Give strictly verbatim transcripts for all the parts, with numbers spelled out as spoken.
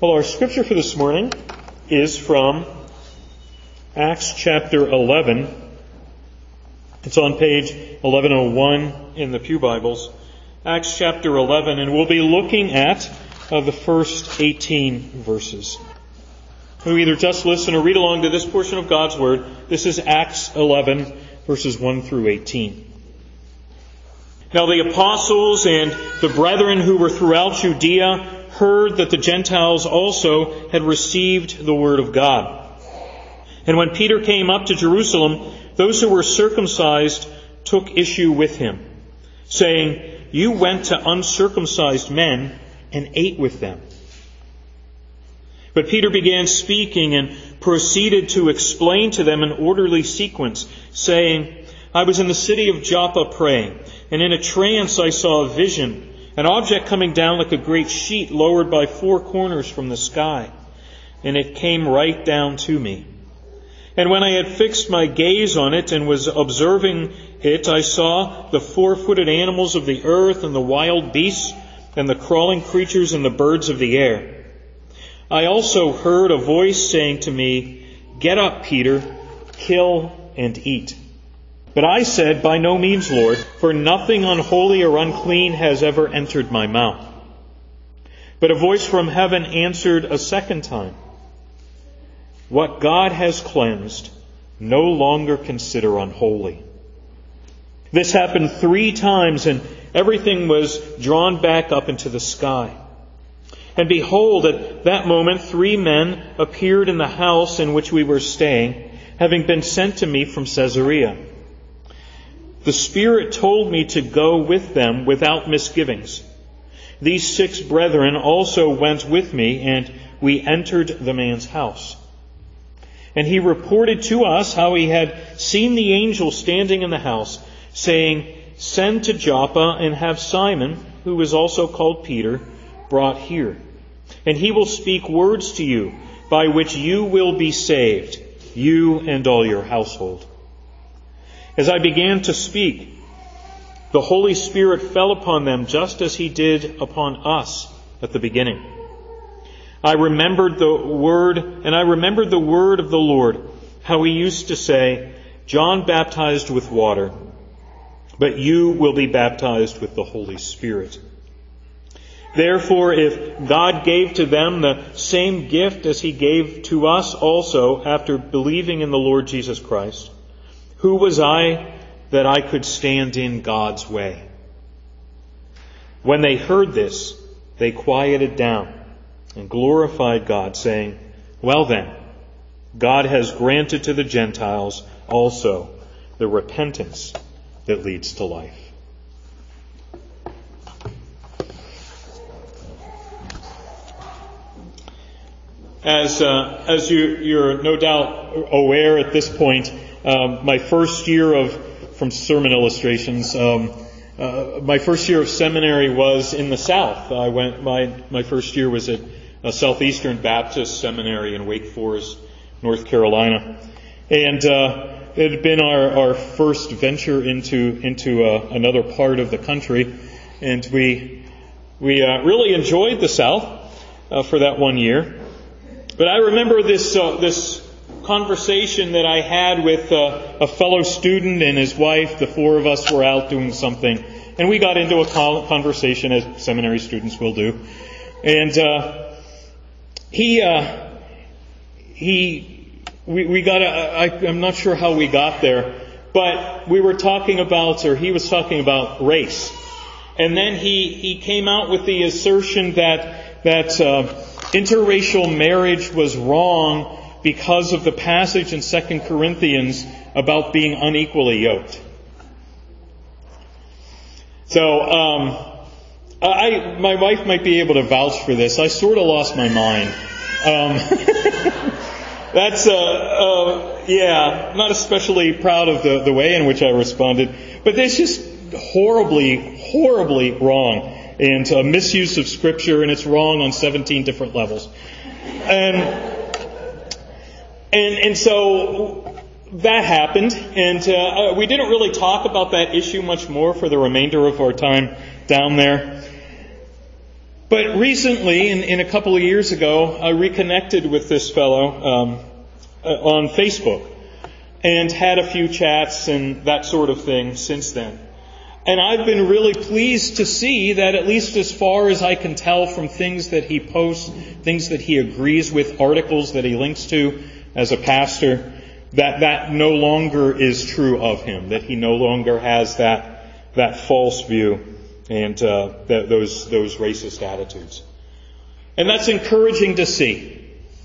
Well, our scripture for this morning is from Acts chapter eleven. It's on page eleven oh one in the Pew Bibles. Acts chapter eleven, and we'll be looking at uh, the first eighteen verses. We either just listen or read along to this portion of God's Word. This is Acts eleven, verses one through eighteen. Now the apostles and the brethren who were throughout Judea heard that the Gentiles also had received the word of God. And when Peter came up to Jerusalem, those who were circumcised took issue with him, saying, "You went to uncircumcised men and ate with them." But Peter began speaking and proceeded to explain to them an orderly sequence, saying, "I was in the city of Joppa praying, and in a trance I saw a vision, an object coming down like a great sheet lowered by four corners from the sky. And it came right down to me. And when I had fixed my gaze on it and was observing it, I saw the four-footed animals of the earth and the wild beasts and the crawling creatures and the birds of the air. I also heard a voice saying to me, 'Get up, Peter, kill and eat.' But I said, 'By no means, Lord, for nothing unholy or unclean has ever entered my mouth.' But a voice from heaven answered a second time, 'What God has cleansed, no longer consider unholy.' This happened three times, and everything was drawn back up into the sky. And behold, at that moment three men appeared in the house in which we were staying, having been sent to me from Caesarea. The Spirit told me to go with them without misgivings. These six brethren also went with me, and we entered the man's house. And he reported to us how he had seen the angel standing in the house, saying, 'Send to Joppa and have Simon, who is also called Peter, brought here. And he will speak words to you, by which you will be saved, you and all your household.' As I began to speak, the Holy Spirit fell upon them just as He did upon us at the beginning. I remembered the word, and I remembered the word of the Lord, how He used to say, 'John baptized with water, but you will be baptized with the Holy Spirit.' Therefore, if God gave to them the same gift as He gave to us also after believing in the Lord Jesus Christ, who was I that I could stand in God's way?" When they heard this, they quieted down and glorified God, saying, "Well then, God has granted to the Gentiles also the repentance that leads to life." As uh, as you, you're no doubt aware at this point, um, my first year of from sermon illustrations, um, uh, my first year of seminary was in the South. I went my my first year was at a Southeastern Baptist Seminary in Wake Forest, North Carolina, and uh, it had been our, our first venture into into uh, another part of the country, and we we uh, really enjoyed the South uh, for that one year. But I remember this uh, this conversation that I had with uh, a fellow student and his wife. The four of us were out doing something, and we got into a conversation, as seminary students will do. And uh, he uh, he we we got a, I, I'm not sure how we got there, but we were talking about, or he was talking about race, and then he he came out with the assertion that that. Uh, Interracial marriage was wrong because of the passage in Second Corinthians about being unequally yoked. So, um, I, my wife might be able to vouch for this. I sort of lost my mind. Um, that's, uh, uh, yeah, I'm not especially proud of the, the way in which I responded, but that's just horribly, horribly wrong. And a misuse of Scripture, and it's wrong on seventeen different levels. And, and, and so that happened, and uh, we didn't really talk about that issue much more for the remainder of our time down there. But recently, in, in a couple of years ago, I reconnected with this fellow um, uh, on Facebook and had a few chats and that sort of thing since then. And I've been really pleased to see that, at least as far as I can tell from things that he posts, things that he agrees with, articles that he links to as a pastor, that that no longer is true of him, that he no longer has that that false view and uh, that, those those racist attitudes. And that's encouraging to see.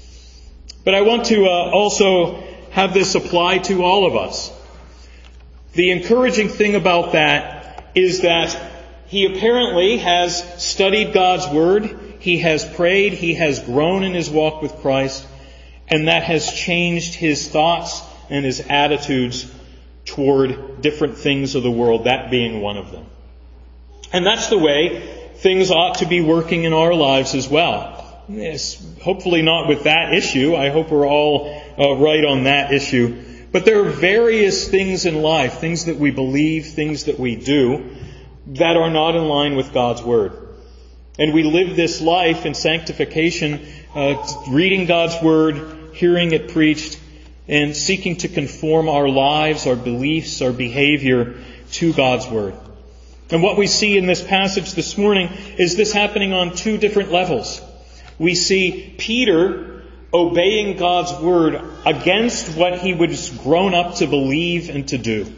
But I want to uh, also have this apply to all of us. The encouraging thing about that is that he apparently has studied God's Word, he has prayed, he has grown in his walk with Christ, and that has changed his thoughts and his attitudes toward different things of the world, that being one of them. And that's the way things ought to be working in our lives as well. Yes, hopefully not with that issue. I hope we're all uh, right on that issue. But there are various things in life, things that we believe, things that we do, that are not in line with God's Word. And we live this life in sanctification, uh, reading God's Word, hearing it preached, and seeking to conform our lives, our beliefs, our behavior to God's Word. And what we see in this passage this morning is this happening on two different levels. We see Peter obeying God's Word against what he was grown up to believe and to do.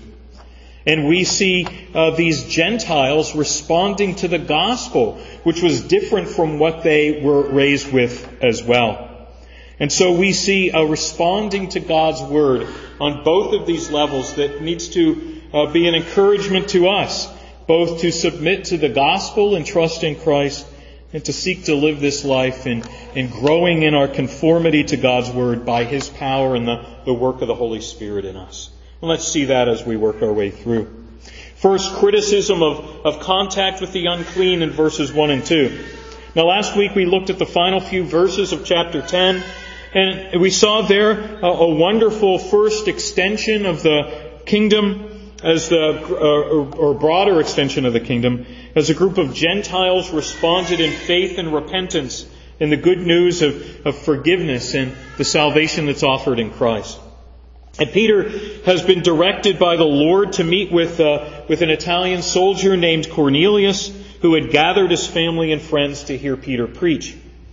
And we see uh, these Gentiles responding to the gospel, which was different from what they were raised with as well. And so we see a responding to God's Word on both of these levels that needs to uh, be an encouragement to us, both to submit to the gospel and trust in Christ, and to seek to live this life in, in growing in our conformity to God's Word by His power and the, the work of the Holy Spirit in us. And let's see that as we work our way through. First, criticism of, of contact with the unclean in verses one and two. Now, last week we looked at the final few verses of chapter ten, and we saw there a, a wonderful first extension of the kingdom, as the uh, or broader extension of the kingdom, as a group of Gentiles responded in faith and repentance in the good news of, of forgiveness and the salvation that's offered in Christ. And Peter has been directed by the Lord to meet with uh, with an Italian soldier named Cornelius, who had gathered his family and friends to hear Peter preach.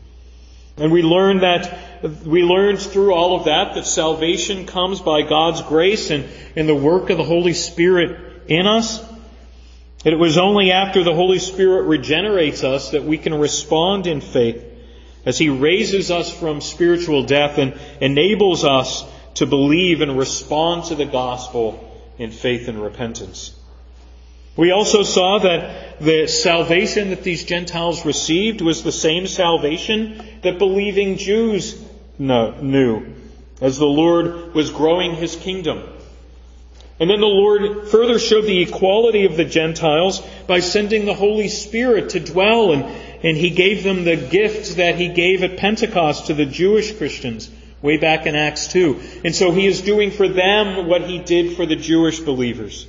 And we learned that we learned through all of that that salvation comes by God's grace and, and the work of the Holy Spirit in us. And it was only after the Holy Spirit regenerates us that we can respond in faith as He raises us from spiritual death and enables us to believe and respond to the gospel in faith and repentance. We also saw that the salvation that these Gentiles received was the same salvation that believing Jews knew as the Lord was growing His kingdom. And then the Lord further showed the equality of the Gentiles by sending the Holy Spirit to dwell, and, and He gave them the gift that He gave at Pentecost to the Jewish Christians way back in Acts two. And so He is doing for them what He did for the Jewish believers.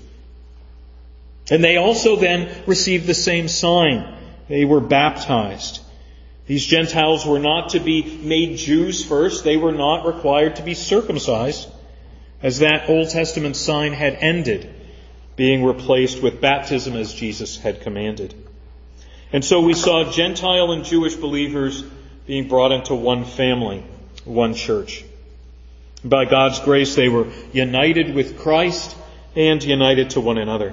And they also then received the same sign. They were baptized. These Gentiles were not to be made Jews first. They were not required to be circumcised, as that Old Testament sign had ended, being replaced with baptism as Jesus had commanded. And so we saw Gentile and Jewish believers being brought into one family, one church. By God's grace, they were united with Christ and united to one another.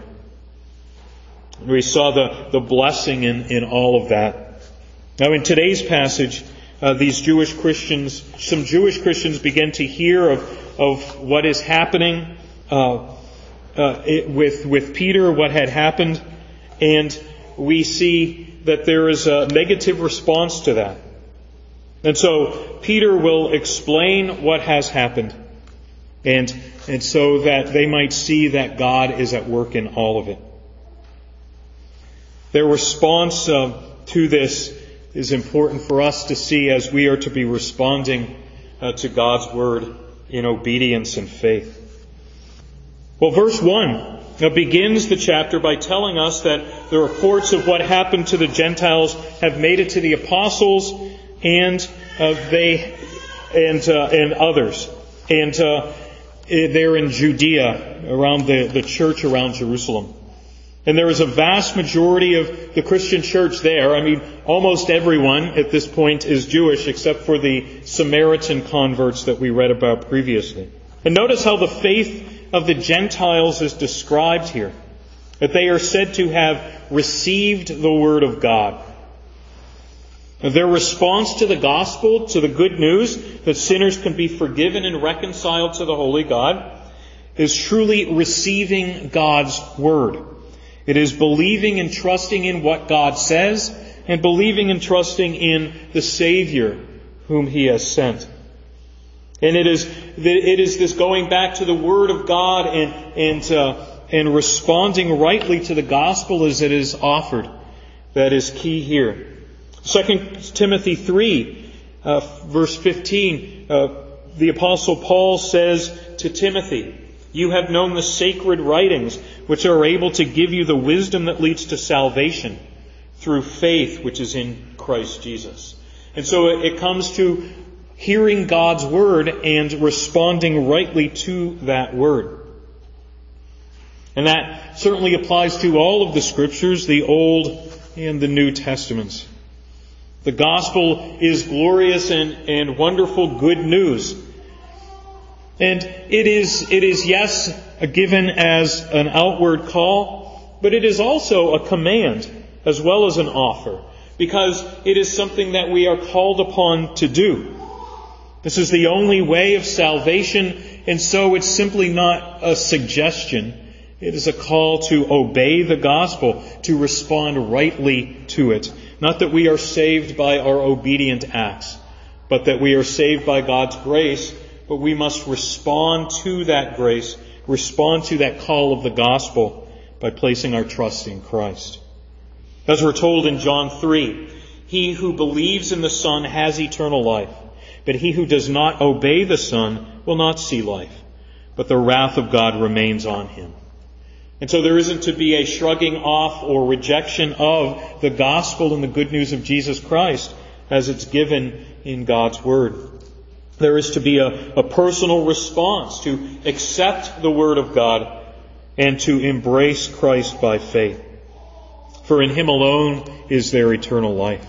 We saw the, the blessing in, in all of that. Now in today's passage, uh, these Jewish Christians, some Jewish Christians begin to hear of, of what is happening uh, uh, it, with, with Peter, what had happened, and we see that there is a negative response to that. And so Peter will explain what has happened, and, and so that they might see that God is at work in all of it. Their response uh, to this is important for us to see as we are to be responding uh, to God's Word in obedience and faith. Well, verse one uh, begins the chapter by telling us that the reports of what happened to the Gentiles have made it to the apostles and uh, they and uh, and others, and uh, they're in Judea, around the, the church around Jerusalem. And there is a vast majority of the Christian church there. I mean, almost everyone at this point is Jewish except for the Samaritan converts that we read about previously. And notice how the faith of the Gentiles is described here. That they are said to have received the Word of God. Their response to the gospel, to the good news that sinners can be forgiven and reconciled to the holy God, is truly receiving God's Word. It is believing and trusting in what God says and believing and trusting in the Savior whom He has sent. And it is it is this going back to the Word of God and and uh, and responding rightly to the gospel as it is offered that is key here. Second Timothy three, uh, verse fifteen, uh, the Apostle Paul says to Timothy, "You have known the sacred writings, which are able to give you the wisdom that leads to salvation through faith which is in Christ Jesus." And so it comes to hearing God's Word and responding rightly to that Word. And that certainly applies to all of the Scriptures, the Old and the New Testaments. The gospel is glorious and, and wonderful good news. And it is, it is, yes, given as an outward call, but it is also a command as well as an offer, because it is something that we are called upon to do. This is the only way of salvation, and so it's simply not a suggestion. It is a call to obey the gospel, to respond rightly to it. Not that we are saved by our obedient acts, but that we are saved by God's grace, but we must respond to that grace, respond to that call of the gospel by placing our trust in Christ. As we're told in John three, "He who believes in the Son has eternal life, but he who does not obey the Son will not see life, but the wrath of God remains on him." And so there isn't to be a shrugging off or rejection of the gospel and the good news of Jesus Christ as it's given in God's Word. There is to be a, a personal response to accept the Word of God and to embrace Christ by faith. For in Him alone is there eternal life.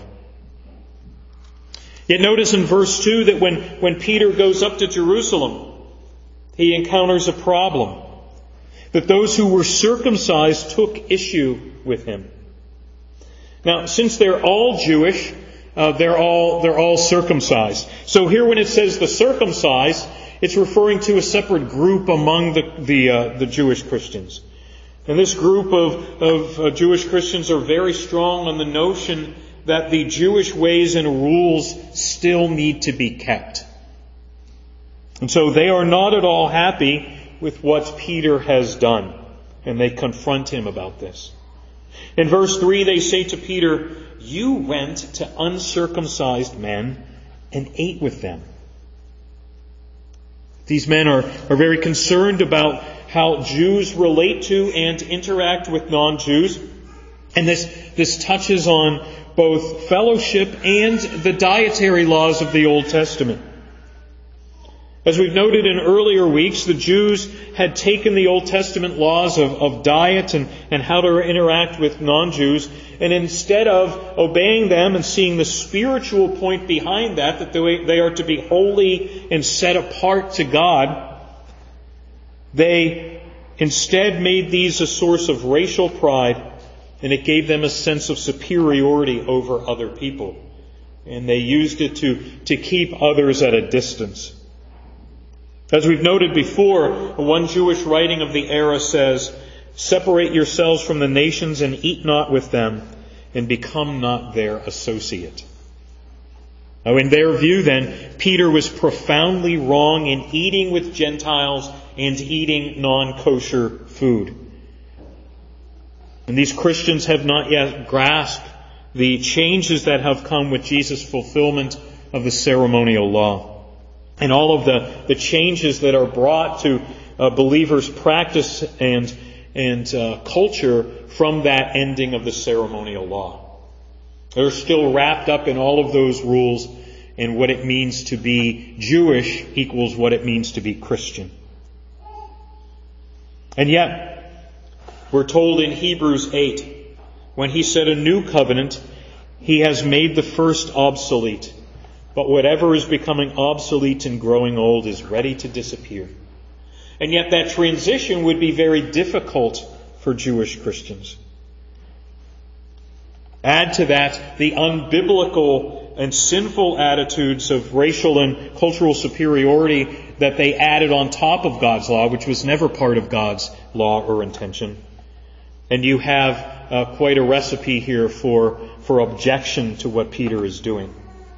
Yet notice in verse two that when, when Peter goes up to Jerusalem, he encounters a problem. That those who were circumcised took issue with him. Now, since they're all Jewish, uh, they're all they're all circumcised. So here, when it says the circumcised, it's referring to a separate group among the the, uh, the Jewish Christians. And this group of of uh, Jewish Christians are very strong on the notion that the Jewish ways and rules still need to be kept. And so they are not at all happy with what Peter has done. And they confront him about this. In verse three, they say to Peter, "You went to uncircumcised men and ate with them." These men are, are very concerned about how Jews relate to and interact with non-Jews. And this, this touches on both fellowship and the dietary laws of the Old Testament. As we've noted in earlier weeks, the Jews had taken the Old Testament laws of, of diet and, and how to interact with non-Jews, and instead of obeying them and seeing the spiritual point behind that, that they are to be holy and set apart to God, they instead made these a source of racial pride, and it gave them a sense of superiority over other people. And they used it to, to keep others at a distance. As we've noted before, one Jewish writing of the era says, "Separate yourselves from the nations and eat not with them, and become not their associate." Now, in their view, then, Peter was profoundly wrong in eating with Gentiles and eating non-kosher food. And these Christians have not yet grasped the changes that have come with Jesus' fulfillment of the ceremonial law. And all of the, the changes that are brought to uh, believers' practice and and uh, culture from that ending of the ceremonial law. They're still wrapped up in all of those rules, and what it means to be Jewish equals what it means to be Christian. And yet, we're told in Hebrews eight, when he said a new covenant, he has made the first obsolete. But whatever is becoming obsolete and growing old is ready to disappear. And yet that transition would be very difficult for Jewish Christians. Add to that the unbiblical and sinful attitudes of racial and cultural superiority that they added on top of God's law, which was never part of God's law or intention. And you have uh, quite a recipe here for, for objection to what Peter is doing.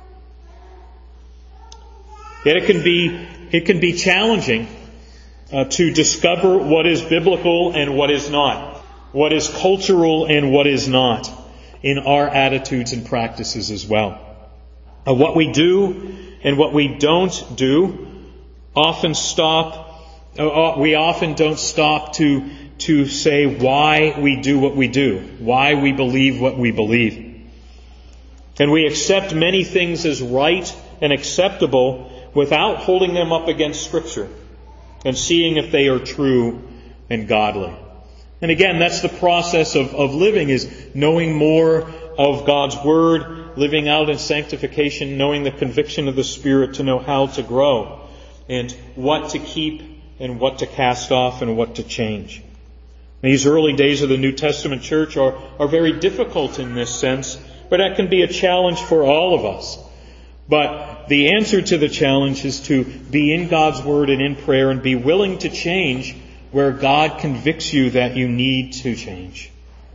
Yet it can be, it can be challenging uh, to discover what is biblical and what is not, what is cultural and what is not in our attitudes and practices as well. Uh, what we do and what we don't do often stop, uh, we often don't stop to, to say why we do what we do, why we believe what we believe. And we accept many things as right and acceptable without holding them up against Scripture and seeing if they are true and godly. And again, that's the process of, of living, is knowing more of God's Word, living out in sanctification, knowing the conviction of the Spirit to know how to grow and what to keep and what to cast off and what to change. These early days of the New Testament church are, are very difficult in this sense, but that can be a challenge for all of us. But the answer to the challenge is to be in God's Word and in prayer and be willing to change where God convicts you that you need to change.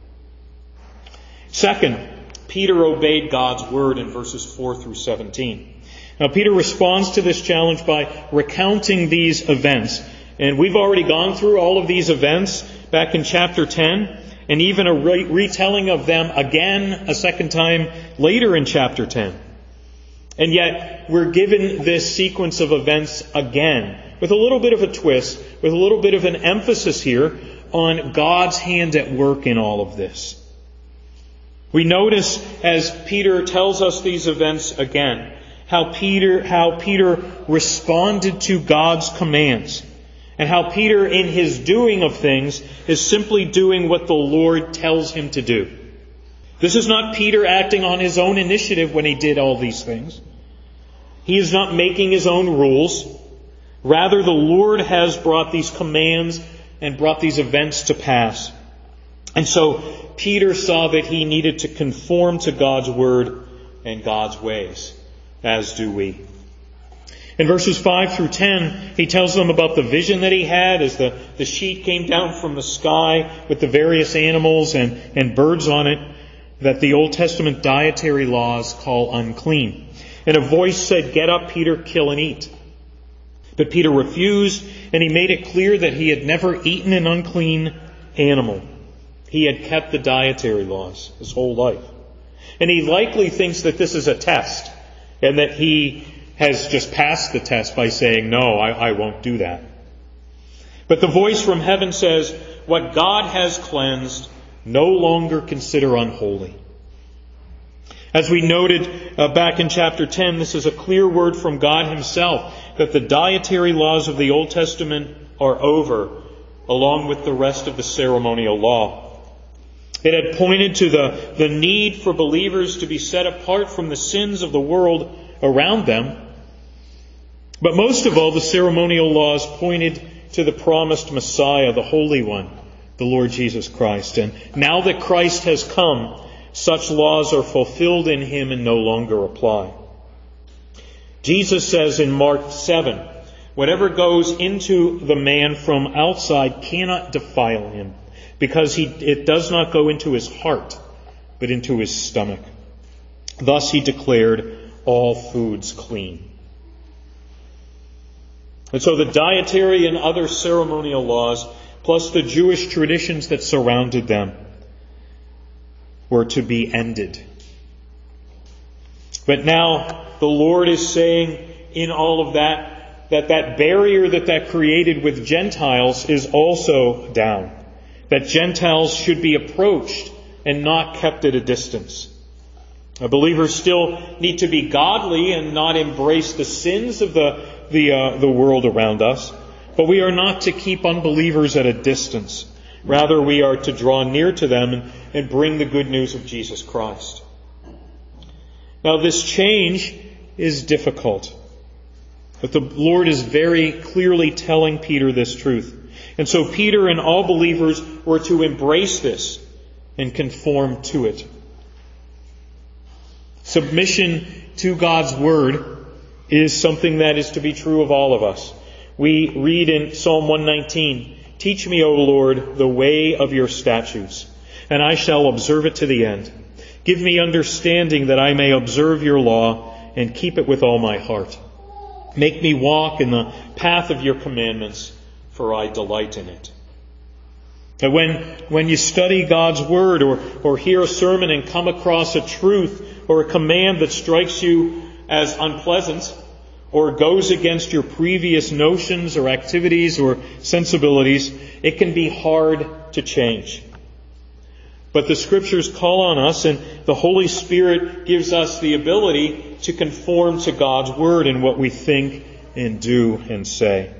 Second, Peter obeyed God's Word in verses four through seventeen. Now, Peter responds to this challenge by recounting these events. And we've already gone through all of these events back in chapter ten, and even a re- retelling of them again a second time later in chapter ten. And yet, we're given this sequence of events again, with a little bit of a twist, with a little bit of an emphasis here on God's hand at work in all of this. We notice, as Peter tells us these events again, how Peter, how Peter responded to God's commands, and how Peter, in his doing of things, is simply doing what the Lord tells him to do. This is not Peter acting on his own initiative when he did all these things. He is not making his own rules. Rather, the Lord has brought these commands and brought these events to pass. And so, Peter saw that he needed to conform to God's Word and God's ways, as do we. In verses five through ten, he tells them about the vision that he had as the, the sheet came down from the sky with the various animals and, and birds on it that the Old Testament dietary laws call unclean. And a voice said, "Get up, Peter, kill and eat." But Peter refused, and he made it clear that he had never eaten an unclean animal. He had kept the dietary laws his whole life. And he likely thinks that this is a test, and that he has just passed the test by saying, "No, I, I won't do that." But the voice from heaven says, "What God has cleansed, no longer consider unholy." As we noted uh, back in chapter ten, this is a clear word from God Himself that the dietary laws of the Old Testament are over, along with the rest of the ceremonial law. It had pointed to the, the need for believers to be set apart from the sins of the world around them. But most of all, the ceremonial laws pointed to the promised Messiah, the Holy One, the Lord Jesus Christ. And now that Christ has come, such laws are fulfilled in Him and no longer apply. Jesus says in Mark seven, "Whatever goes into the man from outside cannot defile him, because he, it does not go into his heart, but into his stomach." Thus He declared all foods clean. And so the dietary and other ceremonial laws, plus the Jewish traditions that surrounded them, were to be ended. But now the Lord is saying in all of that, that that barrier that that created with Gentiles is also down. that Gentiles should be approached and not kept at a distance. Believers still need to be godly and not embrace the sins of the the, uh, the world around us. But we are not to keep unbelievers at a distance. Rather, we are to draw near to them and, and bring the good news of Jesus Christ. Now, this change is difficult. But the Lord is very clearly telling Peter this truth. And so Peter and all believers were to embrace this and conform to it. Submission to God's Word is something that is to be true of all of us. We read in Psalm one nineteen, "Teach me, O Lord, the way of your statutes, and I shall observe it to the end. Give me understanding that I may observe your law and keep it with all my heart. Make me walk in the path of your commandments, for I delight in it." And when, when you study God's Word or, or hear a sermon and come across a truth or a command that strikes you as unpleasant or goes against your previous notions or activities or sensibilities, it can be hard to change. But the Scriptures call on us, and the Holy Spirit gives us the ability to conform to God's Word in what we think and do and say.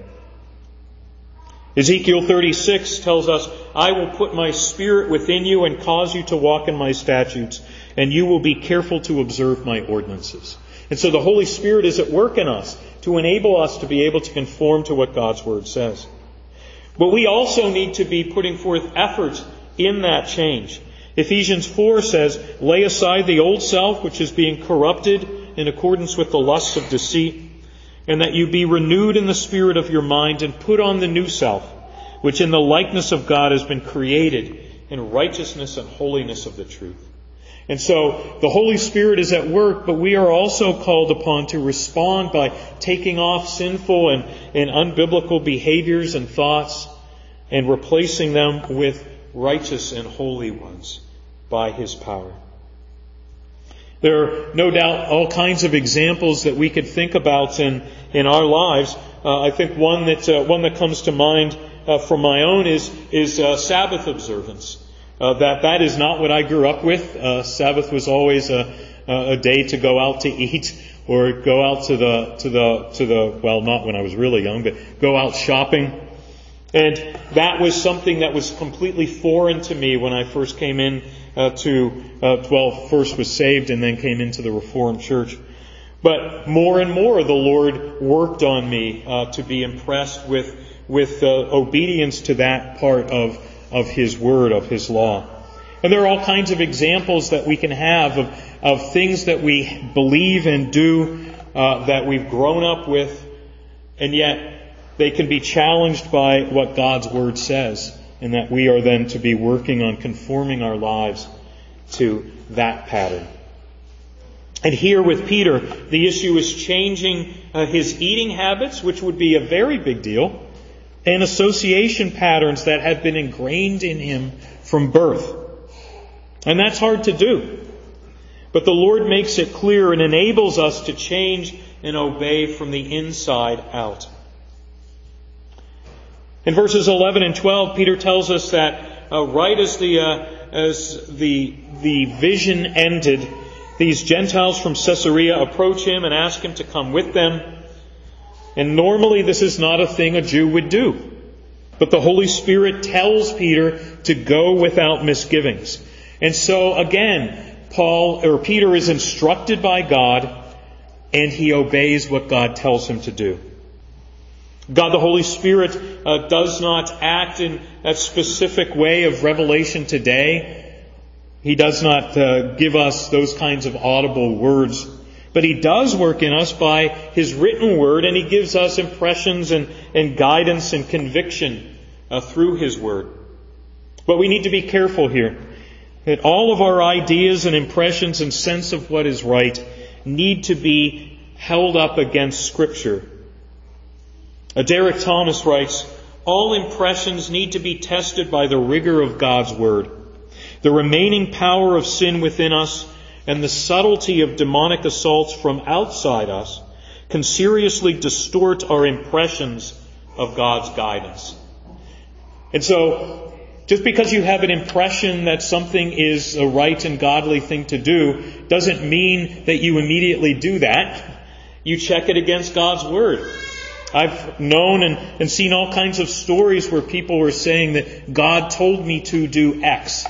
Ezekiel thirty-six tells us, "I will put my Spirit within you and cause you to walk in my statutes, and you will be careful to observe my ordinances." And so the Holy Spirit is at work in us to enable us to be able to conform to what God's Word says. But we also need to be putting forth effort in that change. Ephesians four says, "Lay aside the old self, which is being corrupted in accordance with the lusts of deceit, and that you be renewed in the spirit of your mind, and put on the new self, which in the likeness of God has been created in righteousness and holiness of the truth." And so the Holy Spirit is at work, but we are also called upon to respond by taking off sinful and, and unbiblical behaviors and thoughts and replacing them with righteous and holy ones by His power. There are no doubt all kinds of examples that we could think about in, in our lives. Uh, I think one that uh, one that comes to mind uh, from my own is is uh, Sabbath observance. Uh, that that is not what I grew up with. Uh, Sabbath was always a, a day to go out to eat or go out to the to the to the well, not when I was really young, but go out shopping. And that was something that was completely foreign to me when I first came in uh, to, uh, well, first was saved and then came into the Reformed Church. But more and more the Lord worked on me uh, to be impressed with with uh, obedience to that part of, of His Word, of His law. And there are all kinds of examples that we can have of, of things that we believe and do uh, that we've grown up with, and yet they can be challenged by what God's Word says, and that we are then to be working on conforming our lives to that pattern. And here with Peter, the issue is changing uh, his eating habits, which would be a very big deal, and association patterns that have been ingrained in him from birth. And that's hard to do. But the Lord makes it clear and enables us to change and obey from the inside out. In verses eleven and twelve, Peter tells us that uh, right as the uh, as the the vision ended, these Gentiles from Caesarea approach him and ask him to come with them. And normally this is not a thing a Jew would do. But the Holy Spirit tells Peter to go without misgivings. And so again, Paul or Peter is instructed by God, and he obeys what God tells him to do. God the Holy Spirit uh, does not act in a specific way of revelation today. He does not uh, give us those kinds of audible words. But He does work in us by His written Word, and He gives us impressions and, and guidance and conviction uh, through His Word. But we need to be careful here that all of our ideas and impressions and sense of what is right need to be held up against Scripture. Uh, Derek Thomas writes, "All impressions need to be tested by the rigor of God's Word. The remaining power of sin within us and the subtlety of demonic assaults from outside us can seriously distort our impressions of God's guidance." And so, Just because you have an impression that something is a right and godly thing to do doesn't mean that you immediately do that. You check it against God's Word. I've known and, and seen all kinds of stories where people were saying that God told me to do X.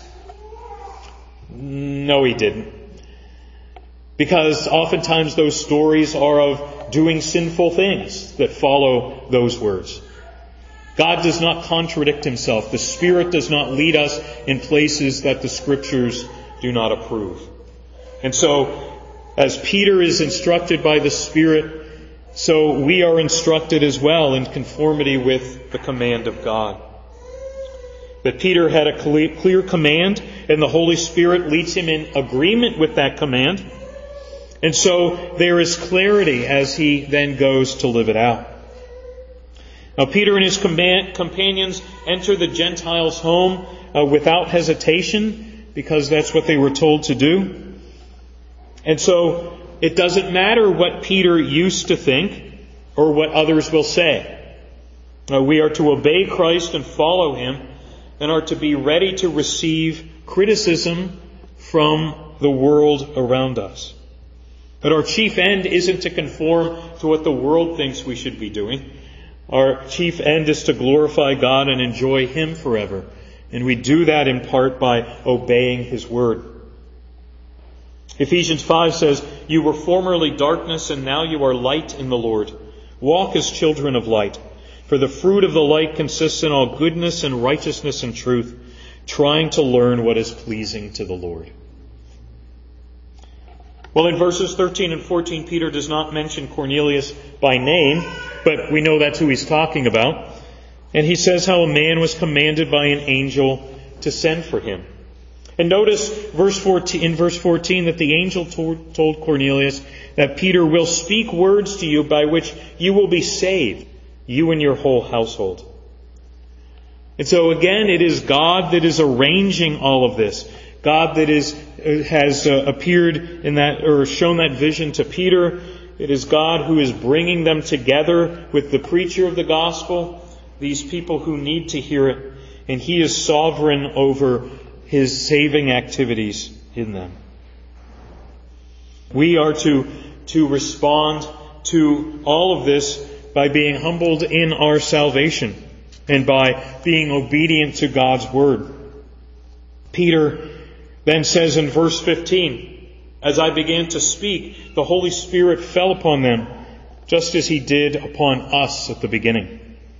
No, He didn't. Because oftentimes those stories are of doing sinful things that follow those words. God does not contradict Himself. The Spirit does not lead us in places that the Scriptures do not approve. And so, as Peter is instructed by the Spirit, so we are instructed as well in conformity with the command of God. That Peter had a clear command, and the Holy Spirit leads him in agreement with that command. And so there is clarity as he then goes to live it out. Now Peter and his companions enter the Gentiles' home uh, without hesitation, because that's what they were told to do. And so it doesn't matter what Peter used to think or what others will say. Uh, we are to obey Christ and follow Him, and are to be ready to receive criticism from the world around us. But our chief end isn't to conform to what the world thinks we should be doing. Our chief end is to glorify God and enjoy Him forever. And we do that in part by obeying His Word. Ephesians five says, "You were formerly darkness, and now you are light in the Lord. Walk as children of light. For the fruit of the light consists in all goodness and righteousness and truth, trying to learn what is pleasing to the Lord." Well, in verses thirteen and fourteen, Peter does not mention Cornelius by name, but we know that's who he's talking about. And he says how a man was commanded by an angel to send for him. And notice verse fourteen, in verse fourteen that the angel told, told Cornelius that Peter will speak words to you by which you will be saved, you and your whole household. And so again, it is God that is arranging all of this. God that is has uh, appeared in that, or shown that vision to Peter. It is God who is bringing them together with the preacher of the gospel, these people who need to hear it. And He is sovereign over His saving activities in them. We are to, to respond to all of this by being humbled in our salvation and by being obedient to God's Word. Peter then says in verse fifteen, "As I began to speak, the Holy Spirit fell upon them, just as He did upon us at the beginning."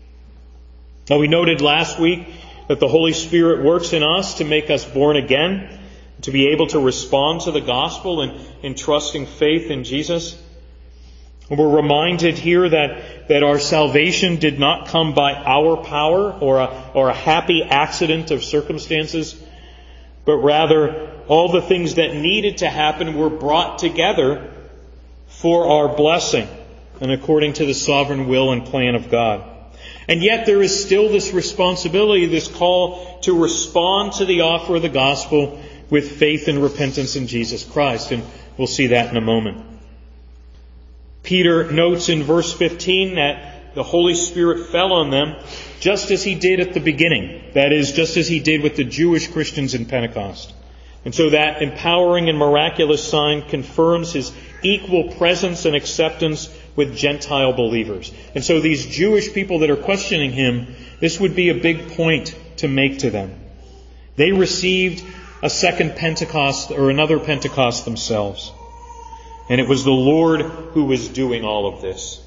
Now we noted last week that the Holy Spirit works in us to make us born again, to be able to respond to the gospel and in trusting faith in Jesus. And we're reminded here that, that our salvation did not come by our power or a, or a happy accident of circumstances, but rather all the things that needed to happen were brought together for our blessing and according to the sovereign will and plan of God. And yet there is still this responsibility, this call to respond to the offer of the gospel with faith and repentance in Jesus Christ. And we'll see that in a moment. Peter notes in verse fifteen that the Holy Spirit fell on them just as He did at the beginning. That is, just as He did with the Jewish Christians in Pentecost. And so that empowering and miraculous sign confirms His equal presence and acceptance with Gentile believers. And so these Jewish people that are questioning Him, this would be a big point to make to them. They received a second Pentecost or another Pentecost themselves. And it was the Lord who was doing all of this.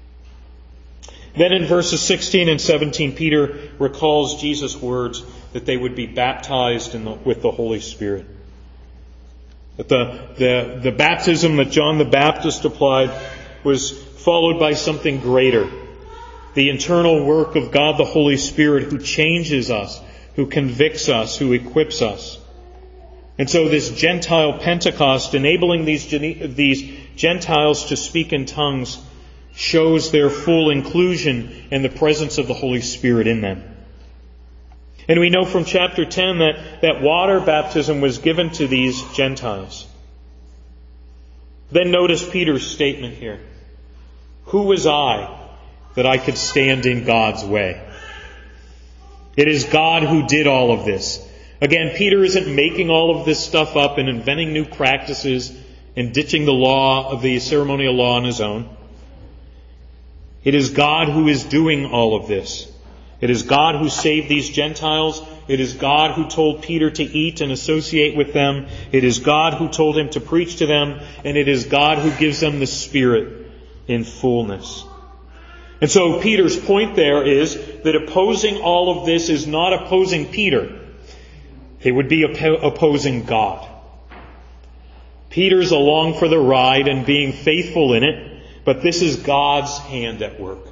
Then in verses sixteen and seventeen, Peter recalls Jesus' words that they would be baptized in the, with the Holy Spirit. That the, the, the baptism that John the Baptist applied was followed by something greater. The internal work of God the Holy Spirit, who changes us, who convicts us, who equips us. And so this Gentile Pentecost, enabling these, these Gentiles to speak in tongues, shows their full inclusion in the presence of the Holy Spirit in them. And we know from chapter ten that, that water baptism was given to these Gentiles. Then notice Peter's statement here. Who was I that I could stand in God's way? It is God who did all of this. Again, Peter isn't making all of this stuff up and inventing new practices and ditching the law of the ceremonial law on his own. It is God who is doing all of this. It is God who saved these Gentiles. It is God who told Peter to eat and associate with them. It is God who told him to preach to them. And it is God who gives them the Spirit in fullness. And so Peter's point there is that opposing all of this is not opposing Peter. It would be opposing God. Peter's along for the ride and being faithful in it, but this is God's hand at work.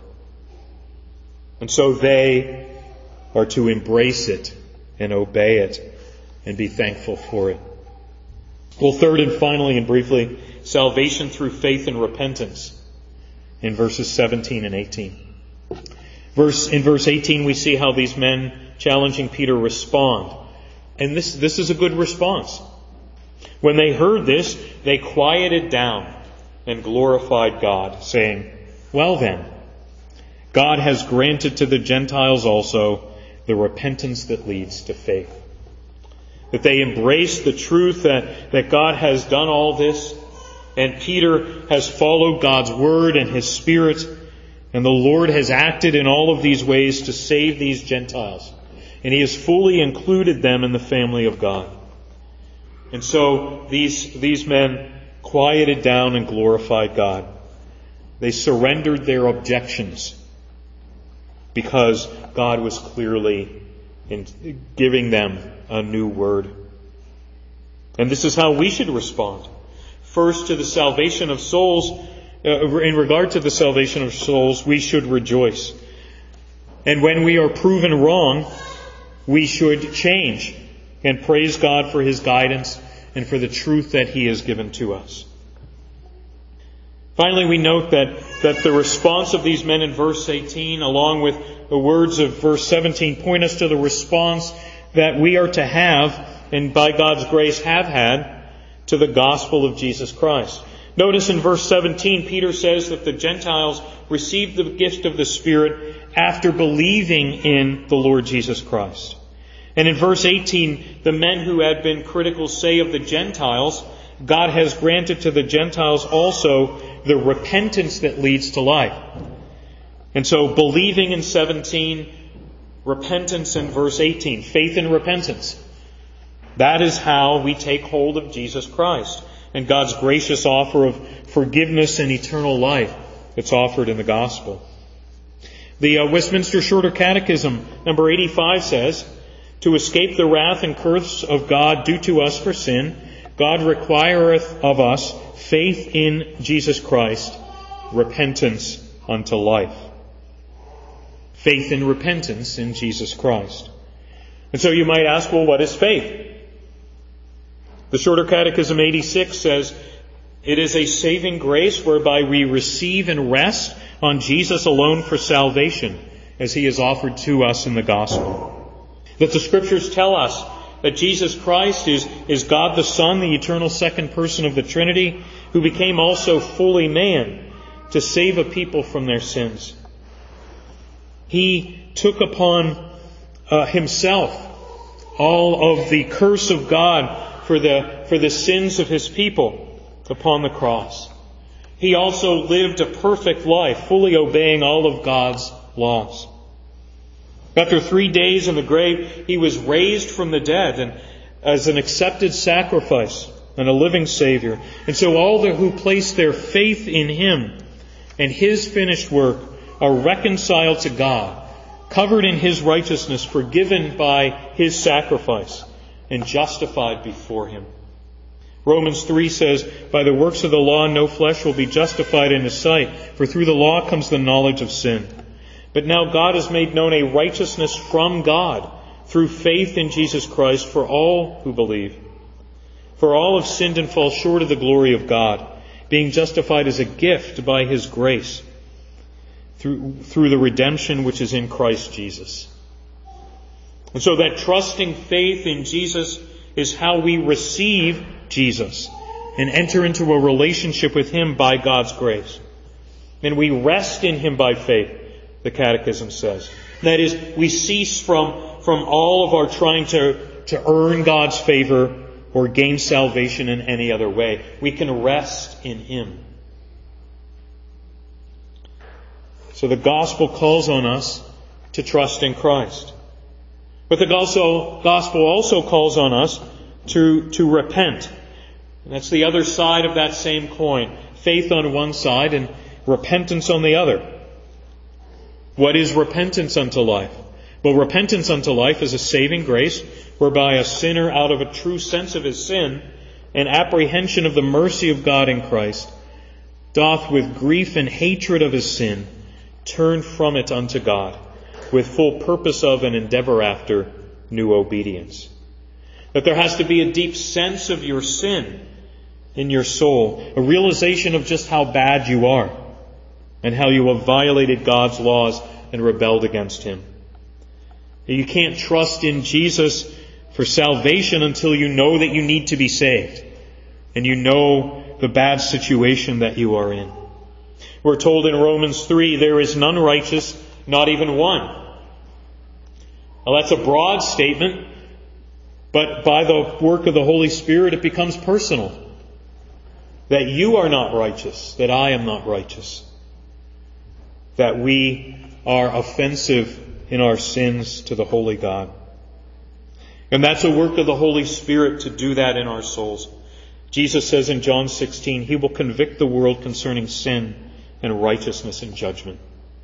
And so they are to embrace it and obey it and be thankful for it. Well, third and finally and briefly, salvation through faith and repentance in verses seventeen and eighteen. Verse, in verse eighteen, we see how these men challenging Peter respond. And this, this is a good response. When they heard this, they quieted down and glorified God, saying, "Well then, God has granted to the Gentiles also the repentance that leads to faith." That they embrace the truth that, that God has done all this, and Peter has followed God's word and His Spirit, and the Lord has acted in all of these ways to save these Gentiles. And He has fully included them in the family of God. And so these, these men quieted down and glorified God. They surrendered their objections because God was clearly in giving them a new word. And this is how we should respond. First, to the salvation of souls, uh, in regard to the salvation of souls, we should rejoice. And when we are proven wrong, we should change and praise God for His guidance and for the truth that He has given to us. Finally, we note that, that the response of these men in verse eighteen, along with the words of verse seventeen, point us to the response that we are to have, and by God's grace have had, to the gospel of Jesus Christ. Notice in verse seventeen, Peter says that the Gentiles received the gift of the Spirit after believing in the Lord Jesus Christ. And in verse eighteen, the men who had been critical say of the Gentiles, God has granted to the Gentiles also the repentance that leads to life. And so believing in seventeen, repentance in verse eighteen, faith and repentance. That is how we take hold of Jesus Christ and God's gracious offer of forgiveness and eternal life that's offered in the gospel. The uh, Westminster Shorter Catechism, number eighty-five, says, "To escape the wrath and curse of God due to us for sin, God requireth of us faith in Jesus Christ, repentance unto life." Faith and repentance in Jesus Christ. And so you might ask, well, what is faith? The Shorter Catechism eighty-six says, "It is a saving grace whereby we receive and rest on Jesus alone for salvation, as He is offered to us in the gospel." That the Scriptures tell us that Jesus Christ is, is God the Son, the eternal second person of the Trinity, who became also fully man to save a people from their sins. He took upon uh, Himself all of the curse of God for the, for the sins of His people upon the cross. He also lived a perfect life, fully obeying all of God's laws. After three days in the grave, He was raised from the dead and as an accepted sacrifice and a living Savior. And so all who place their faith in Him and His finished work are reconciled to God, covered in His righteousness, forgiven by His sacrifice, and justified before Him. Romans three says, "By the works of the law no flesh will be justified in His sight, for through the law comes the knowledge of sin. But now God has made known a righteousness from God through faith in Jesus Christ for all who believe. For all have sinned and fall short of the glory of God, being justified as a gift by His grace through, through the redemption which is in Christ Jesus." And so that trusting faith in Jesus is how we receive Jesus and enter into a relationship with Him by God's grace. And we rest in Him by faith, the Catechism says. That is, we cease from, from all of our trying to, to earn God's favor or gain salvation in any other way. We can rest in Him. So the gospel calls on us to trust in Christ. But the gospel also calls on us to, to repent. And that's the other side of that same coin. Faith on one side and repentance on the other. What is repentance unto life? Well, repentance unto life is a saving grace whereby a sinner, out of a true sense of his sin and apprehension of the mercy of God in Christ, doth with grief and hatred of his sin turn from it unto God, with full purpose of and endeavor after new obedience. That there has to be a deep sense of your sin in your soul, a realization of just how bad you are and how you have violated God's laws and rebelled against Him. You can't trust in Jesus for salvation until you know that you need to be saved and you know the bad situation that you are in. We're told in Romans three, there is none righteous, not even one. Well, that's a broad statement, but by the work of the Holy Spirit it becomes personal. That you are not righteous, that I am not righteous. That we are offensive in our sins to the holy God. And that's a work of the Holy Spirit to do that in our souls. Jesus says in John sixteen, He will convict the world concerning sin and righteousness and judgment.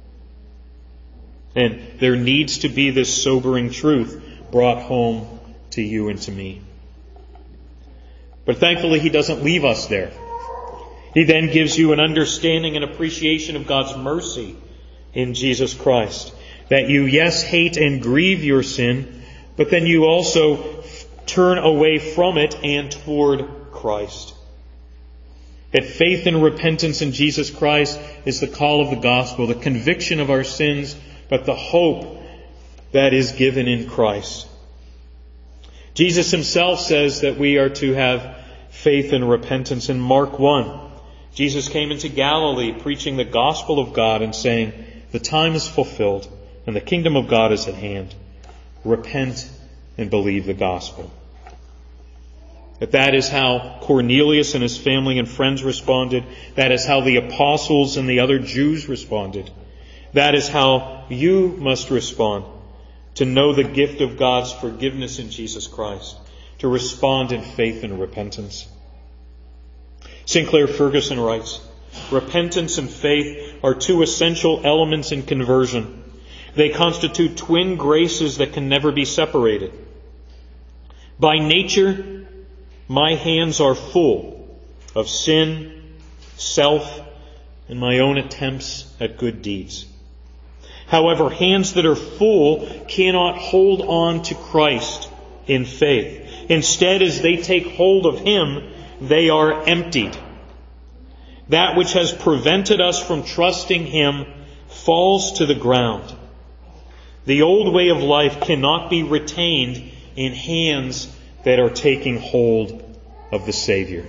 And there needs to be this sobering truth brought home to you and to me. But thankfully He doesn't leave us there. He then gives you an understanding and appreciation of God's mercy in Jesus Christ. That you, yes, hate and grieve your sin, but then you also turn away from it and toward Christ. That faith and repentance in Jesus Christ is the call of the gospel, the conviction of our sins, but the hope that is given in Christ. Jesus Himself says that we are to have faith and repentance. In Mark one, Jesus came into Galilee preaching the gospel of God and saying, the time is fulfilled and the kingdom of God is at hand. Repent and believe the gospel. That that is how Cornelius and his family and friends responded. That is how the apostles and the other Jews responded. That is how you must respond to know the gift of God's forgiveness in Jesus Christ. To respond in faith and repentance. Sinclair Ferguson writes, repentance and faith are two essential elements in conversion. They constitute twin graces that can never be separated. By nature, my hands are full of sin, self, and my own attempts at good deeds. However, hands that are full cannot hold on to Christ in faith. Instead, as they take hold of Him, they are emptied. That which has prevented us from trusting Him falls to the ground. The old way of life cannot be retained in hands that are taking hold of the Savior.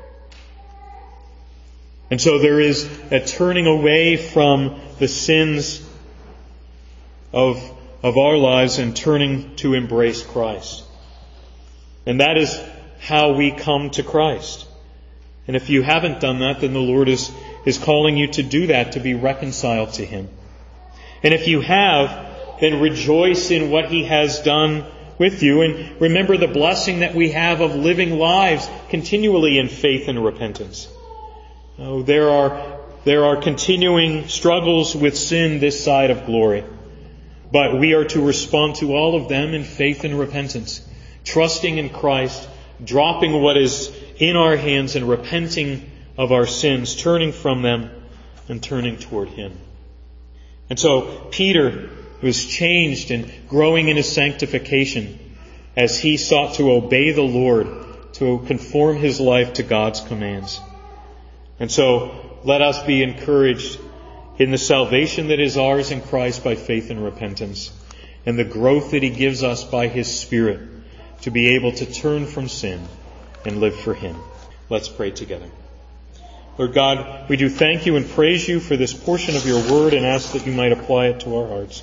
And so there is a turning away from the sins of, of our lives and turning to embrace Christ. And that is how we come to Christ. And if you haven't done that, then the Lord is, is calling you to do that, to be reconciled to Him. And if you have, then rejoice in what He has done with you. And remember the blessing that we have of living lives continually in faith and repentance. Oh, there are, there are continuing struggles with sin this side of glory. But we are to respond to all of them in faith and repentance. Trusting in Christ, dropping what is in our hands and repenting of our sins, turning from them and turning toward Him. And so Peter was changed and growing in his sanctification as he sought to obey the Lord, to conform his life to God's commands. And so let us be encouraged in the salvation that is ours in Christ by faith and repentance, and the growth that He gives us by His Spirit to be able to turn from sin and live for Him. Let's pray together. Lord God, we do thank You and praise You for this portion of Your Word and ask that You might apply it to our hearts.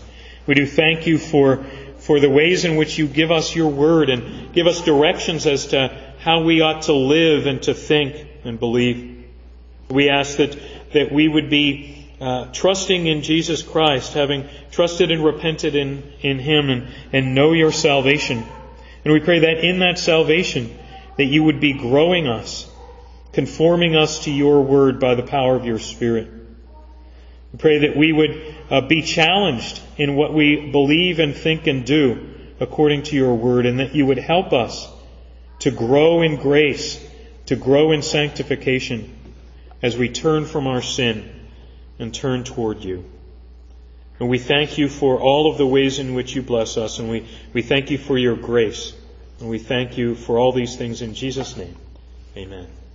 We do thank you for, for the ways in which you give us your word and give us directions as to how we ought to live and to think and believe. We ask that, that we would be uh, trusting in Jesus Christ, having trusted and repented in, in Him and, and know your salvation. And we pray that in that salvation, that you would be growing us, conforming us to your word by the power of your Spirit. We pray that we would uh, be challenged in what we believe and think and do according to your word, and that you would help us to grow in grace, to grow in sanctification as we turn from our sin and turn toward you. And we thank you for all of the ways in which you bless us, and we, we thank you for your grace. And we thank you for all these things in Jesus' name. Amen.